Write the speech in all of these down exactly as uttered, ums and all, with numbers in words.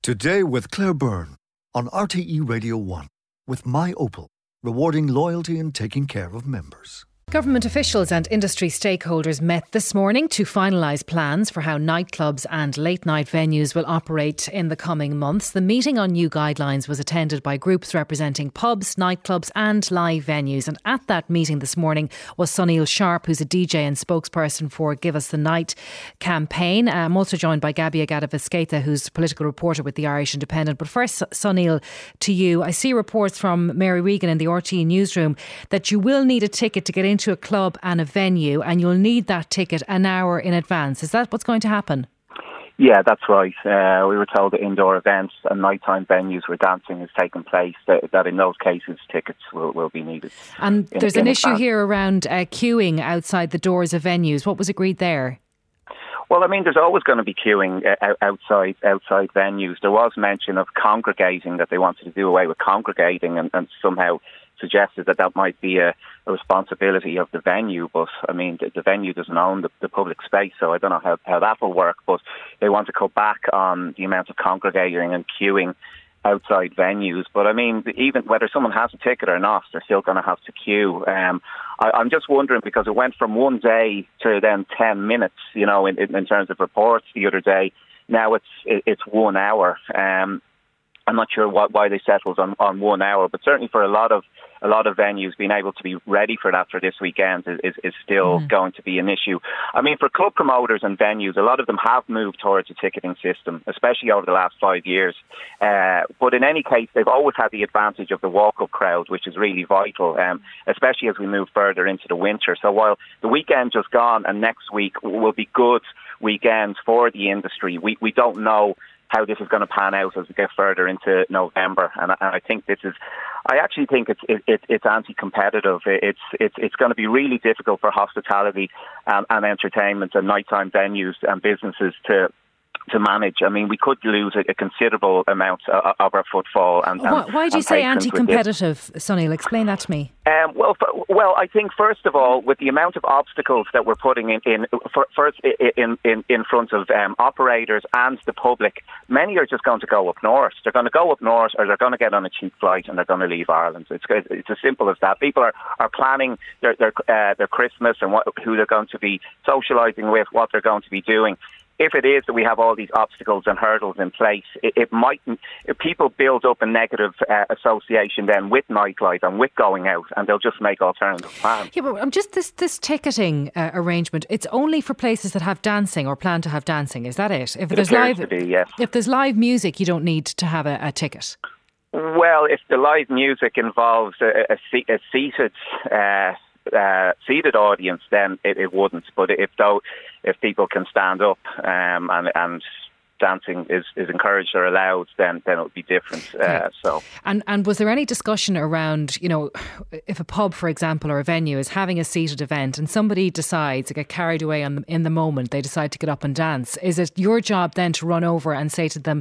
Today with Claire Byrne on R T E Radio one with My Opel, rewarding loyalty and taking care of members. Government officials and industry stakeholders met this morning to finalise plans for how nightclubs and late-night venues will operate in the coming months. The meeting on new guidelines was attended by groups representing pubs, nightclubs and live venues. And at that meeting this morning was Sunil Sharp, who's a D J and spokesperson for Give Us the Night campaign. I'm also joined by Gabby Agada-Viscaita, who's political reporter with the Irish Independent. But first, Sunil, to you. I see reports from Mary Regan in the R T E newsroom that you will need a ticket to get into a club and a venue, and you'll need that ticket an hour in advance. Is that what's going to happen? Yeah, that's right. Uh, we were told that indoor events and nighttime venues where dancing is taking place, that, that in those cases tickets will, will be needed. And in, there's in an issue advance. here around uh, queuing outside the doors of venues. What was agreed there? Well, I mean, there's always going to be queuing uh, outside outside venues. There was mention of congregating, that they wanted to do away with congregating, and, and somehow suggested that that might be a, a responsibility of the venue. But, I mean, the, the venue doesn't own the, the public space, so I don't know how, how that will work. But they want to cut back on the amount of congregating and queuing outside venues. But, I mean, even whether someone has a ticket or not, they're still going to have to queue. Um, I, I'm just wondering, because it went from one day to then ten minutes, you know, in, in terms of reports the other day. Now it's it, it's one hour. Um, I'm not sure what, why they settled on, on one hour, but certainly for a lot of a lot of venues, being able to be ready for that for this weekend is, is, is still mm. going to be an issue. I mean, for club promoters and venues, a lot of them have moved towards a ticketing system, especially over the last five years. Uh, but in any case, they've always had the advantage of the walk-up crowd, which is really vital, um, especially as we move further into the winter. So while the weekend just gone and next week will be good weekends for the industry, we, we don't know how this is going to pan out as we get further into November, and I, and I think this is, I actually think it's it, it, it's anti-competitive. It's it's it's going to be really difficult for hospitality and, and entertainment and nighttime venues and businesses to to manage. I mean, we could lose a, a considerable amount of, of our footfall. And, and why, why do you say anti-competitive, Sunil? Explain that to me. Um, well, for, well, I think first of all, with the amount of obstacles that we're putting in, in for, first in in in front of um, operators and the public, many are just going to go up north. They're going to go up north, or they're going to get on a cheap flight and they're going to leave Ireland. It's it's as simple as that. People are, are planning their their uh, their Christmas and what who they're going to be socialising with, what they're going to be doing. If it is that we have all these obstacles and hurdles in place, it, it might, if people build up a negative uh, association then with nightlife and with going out, and they'll just make alternative plans. Yeah, but I'm just this this ticketing uh, arrangement. It's only for places that have dancing or plan to have dancing. Is that it? If it there's live, to be, yes. If there's live music, you don't need to have a, a ticket. Well, if the live music involves a, a, a seated. Uh, Uh, seated audience, then it, it wouldn't. But if though, if people can stand up um, and and dancing is, is encouraged or allowed, then then it would be different. Uh, so, and and was there any discussion around, you know, if a pub, for example, or a venue is having a seated event and somebody decides to get carried away on the, in the moment, they decide to get up and dance? Is it your job then to run over and say to them,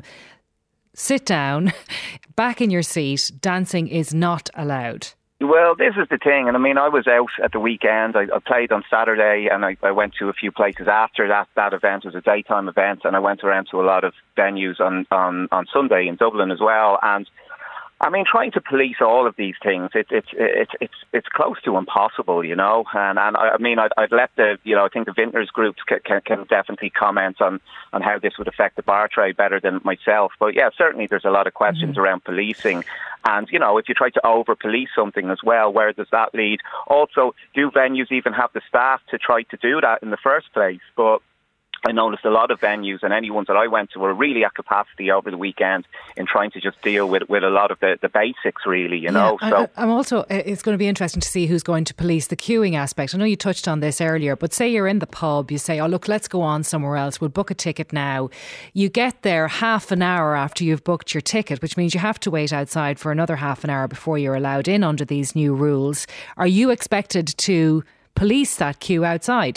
sit down, back in your seat, dancing is not allowed? Well, this is the thing, and I mean, I was out at the weekend. I, I played on Saturday, and I, I went to a few places after that. That event was a daytime event, and I went around to a lot of venues on, on, on Sunday in Dublin as well. And I mean, trying to police all of these things, it's it's it's it's it's close to impossible, you know. And and I mean, I'd, I'd let the, you know, I think the vintners groups can, can, can definitely comment on, on how this would affect the bar trade better than myself. But yeah, certainly there's a lot of questions mm-hmm. around policing. And, you know, if you try to over-police something as well, where does that lead? Also, do venues even have the staff to try to do that in the first place? But I noticed a lot of venues, and any ones that I went to, were really at capacity over the weekend in trying to just deal with with a lot of the, the basics, really, you know. Yeah, so I, I'm also, it's going to be interesting to see who's going to police the queuing aspect. I know you touched on this earlier, but say you're in the pub, you say, oh, look, let's go on somewhere else, we'll book a ticket now. You get there half an hour after you've booked your ticket, which means you have to wait outside for another half an hour before you're allowed in under these new rules. Are you expected to police that queue outside?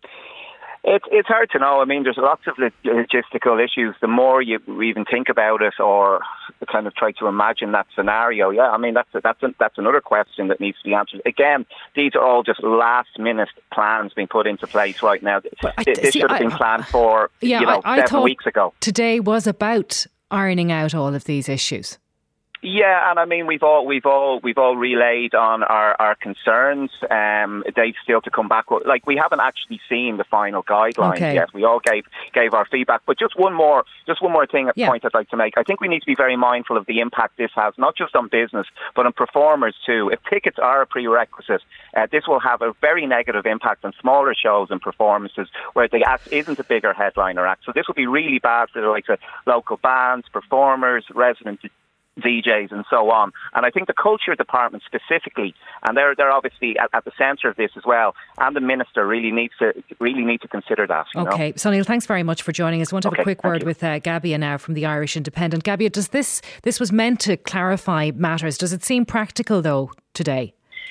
It's it's hard to know. I mean, there's lots of logistical issues. The more you even think about it, or kind of try to imagine that scenario, yeah, I mean, that's a, that's a, that's another question that needs to be answered. Again, these are all just last-minute plans being put into place right now. I, this see, should have been I, planned for, yeah, you know, I, I seven weeks ago. Today was about ironing out all of these issues. Yeah, and I mean we've all we've all we've all relayed on our, our concerns. Um, they've still to come back. Like we haven't actually seen the final guidelines okay. yet. We all gave gave our feedback, but just one more just one more thing, a yeah. point I'd like to make. I think we need to be very mindful of the impact this has, not just on business but on performers too. If tickets are a prerequisite, uh, this will have a very negative impact on smaller shows and performances where the act isn't a bigger headliner act. So this will be really bad for the likes of local bands, performers, resident V Js and so on. And I think the culture department specifically, and they're they're obviously at, at the centre of this as well, and the minister really needs to really need to consider that. You okay, know? Sonia, thanks very much for joining us. I want to have okay, a quick word you. with uh, Gabia now from the Irish Independent. Gabia, does this this was meant to clarify matters? Does it seem practical though today?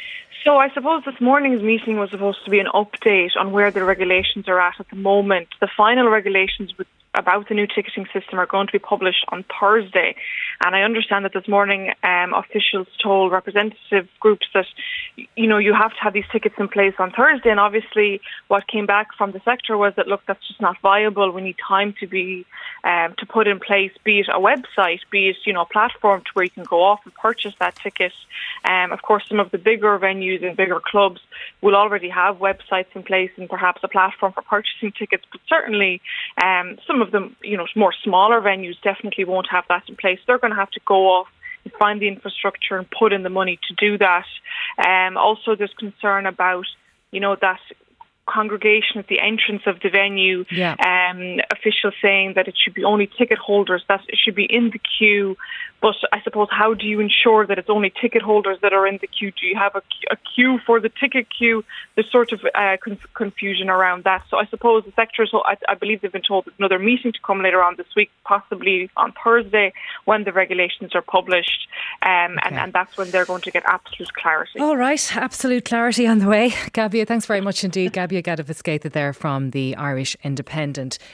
So I suppose this morning's meeting was supposed to be an update on where the regulations are at at the moment. The final regulations with about the new ticketing system are going to be published on Thursday. And I understand that this morning um, officials told representative groups that, you know, you have to have these tickets in place on Thursday. And obviously what came back from the sector was that, look, that's just not viable. We need time to be um, to put in place, be it a website, be it, you know, a platform to where you can go off and purchase that ticket. Um, of course, some of the bigger venues and bigger clubs will already have websites in place and perhaps a platform for purchasing tickets. But certainly um, some of them, you know, more smaller venues definitely won't have that in place. They're going to have to go off and find the infrastructure and put in the money to do that. Um, also, there's concern about, you know, that congregation at the entrance of the venue, yeah. um, officials saying that it should be only ticket holders, that it should be in the queue. But I suppose, how do you ensure that it's only ticket holders that are in the queue? Do you have a, a queue for the ticket queue? There's sort of uh, conf- confusion around that. So I suppose the sector, so I, I believe they've been told there's another meeting to come later on this week, possibly on Thursday, when the regulations are published. Um, okay. and, and that's when they're going to get absolute clarity. All right, absolute clarity on the way. Gabia, thanks very much indeed. Gabia Gadaviskeita there from the Irish Independent.